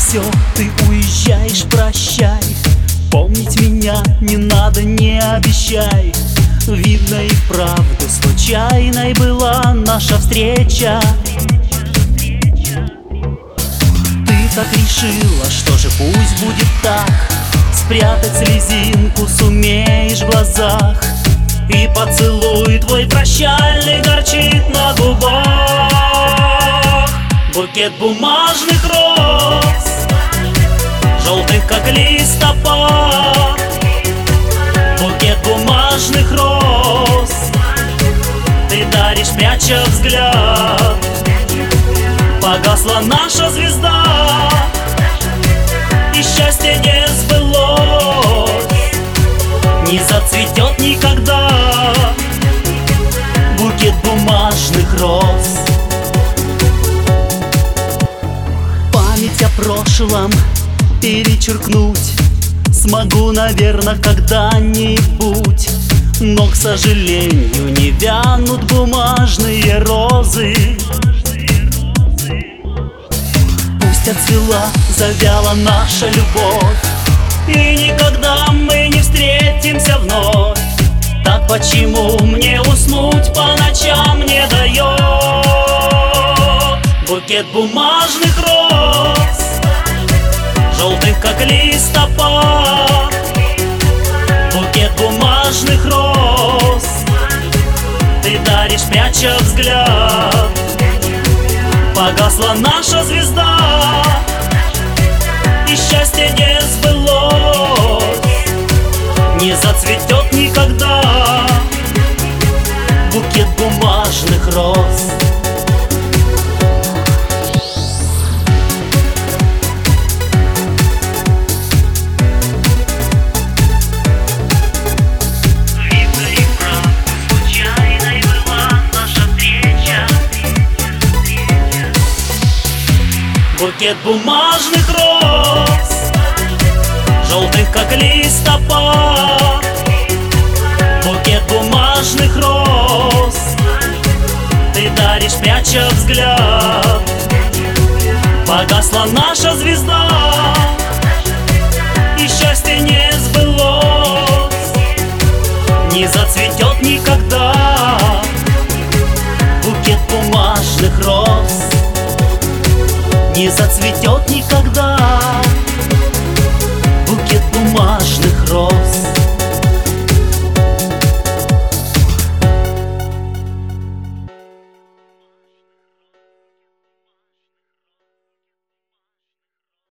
все, ты уезжаешь, прощай. Помнить меня не надо, не обещай. Видно и правда случайной была наша встреча. Ты так решила, что же пусть будет так. Спрятать слезинку сумеешь в глазах, и поцелуй твой прощальный горчит на губах. Букет бумажных роз, желтых как листопад. Букет бумажных роз ты даришь, пряча взгляд. Погасла наша звезда, и счастье не сбылось, не зацветет никогда букет бумажных роз. Память о прошлом перечеркнуть смогу, наверное, когда-нибудь, но, к сожалению, не вянут бумажные розы. Пусть отцвела, завяла наша любовь, и никогда мы не встретимся вновь. Так почему мне уснуть по ночам не дает букет бумажных роз, желтых как листопад. Букет бумажных роз ты даришь, пряча взгляд. Погасла наша звезда, и счастье не сбылось, не зацветет никогда букет бумажных роз. Букет бумажных роз, желтых как листопад. Букет бумажных роз ты даришь, пряча взгляд. Погасла наша звезда, и счастье не сбылось, не зацветет никогда букет бумажных роз. Не зацветет никогда букет бумажных роз.